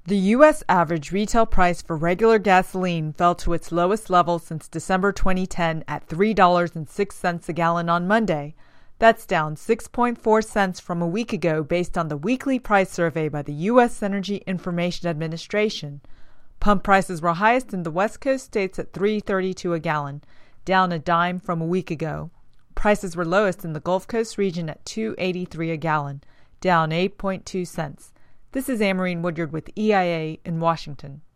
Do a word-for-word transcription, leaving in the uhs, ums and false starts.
The U S average retail price for regular gasoline fell to its lowest level since December twenty ten at three dollars and six cents a gallon on Monday. That's down six point four cents from a week ago based on the weekly price survey by the U S Energy Information Administration. Pump prices were highest in the West Coast states at three dollars and thirty-two cents a gallon, down a dime from a week ago. Prices were lowest in the Gulf Coast region at two dollars and eighty-three cents a gallon, down eight point two cents. This is Amarine Woodyard with E I A in Washington.